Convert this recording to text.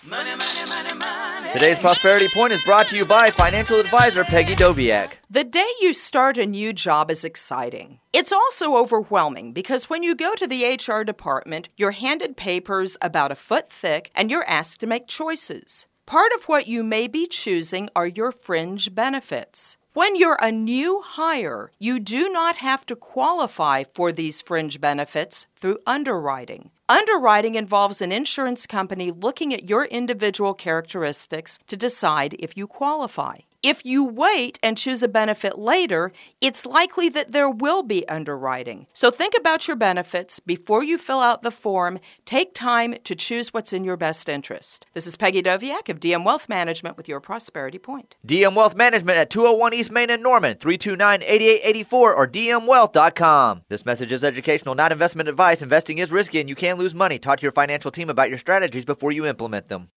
Money, money, money, money. Today's Prosperity Point is brought to you by financial advisor Peggy Doviak. The day you start a new job is exciting. It's also overwhelming because when you go to the HR department, you're handed papers about a foot thick and you're asked to make choices. Part of what you may be choosing are your fringe benefits. When you're a new hire, you do not have to qualify for these fringe benefits through underwriting. Underwriting involves an insurance company looking at your individual characteristics to decide if you qualify. If you wait and choose a benefit later, it's likely that there will be underwriting. So think about your benefits before you fill out the form. Take time to choose what's in your best interest. This is Peggy Doviak of DM Wealth Management with your Prosperity Point. DM Wealth Management at 201 East Main in Norman, 329-8884 or dmwealth.com. This message is educational, not investment advice. Investing is risky and you can lose money. Talk to your financial team about your strategies before you implement them.